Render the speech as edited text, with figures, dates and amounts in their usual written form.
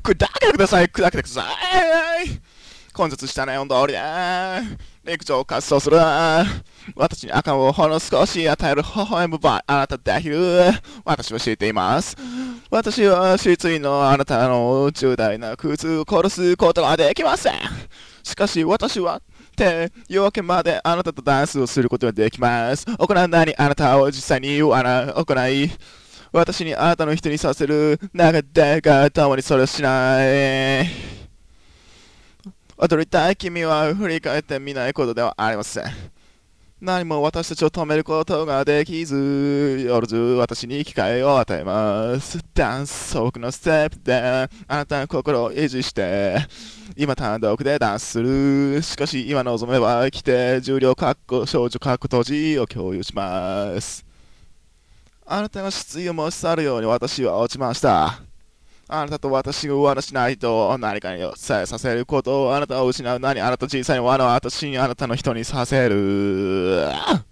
砕けてください、砕けてください。根絶したネオン通りで、陸上を滑走する。私に赤をほんの少し与える微笑む場合、あなたできる。私は知っています。私は失意のあなたの重大な苦痛を殺すことができません。しかし私は夜明けまであなたとダンスをすることができます。行うなにあなたを実際に行い、私にあなたの人にさせる長手が共にそれをしない。踊りたい君は振り返ってみないことではありません。何も私たちを止めることができず、夜中私に機会を与えます。ダンス、僕のステップで、あなたの心を維持して、今単独でダンスする。しかし今望めば来て、重量かっこ少女かっこ閉じを共有します。あなたが失意を持ち去るように私は落ちました。あなたと私が罠しないと何かにさせることをあなたを失う何あなた小さい罠を私にあなたの人にさせる。